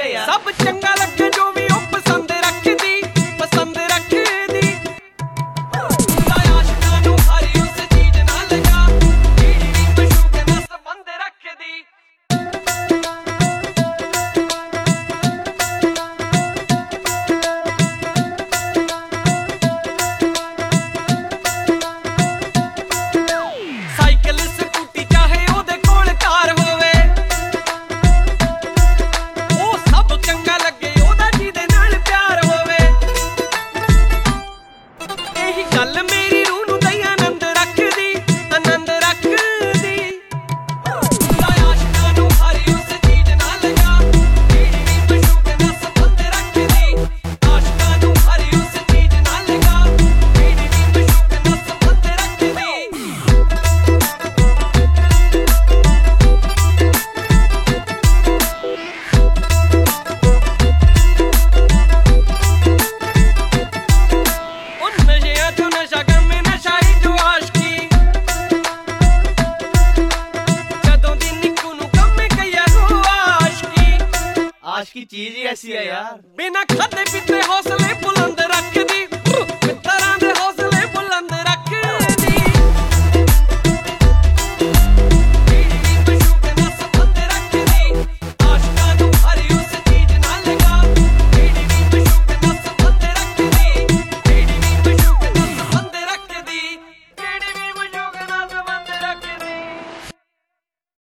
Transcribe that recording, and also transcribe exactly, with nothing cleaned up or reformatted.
है यार। सब चंगा लगे जो भी ओ पसंद रखदी पसंद रखदी आशिकां नूं हरी उस चीज नाल लगा जेड़ी भी मशूक नाल संबंध रखदी। साइकिल स्कूटी चाहे ओदे कोल कार होवे ओ सब चंगा लगे ओदा जिहदे नाल प्यार होवे। एही गल मेरी रूह नूं दई आनंद रखदी आनंद रखदी आशिकां नूं हरी उस चीज नाल लगा जेड़ी भी मशूक नाल संबंध रखदी। आशिकां नूं हरी उस चीज नाल लगा जेड़ी भी मशूक नाल संबंध रखदी। ओ नशियां चों नशा करमे नशाई जो आशकी जदों दी निक्कू नूं कम्मे कईया हो आशकी। आज की चीज ही ऐसी है यार। बिना खाधे पीते हौसले बुलंद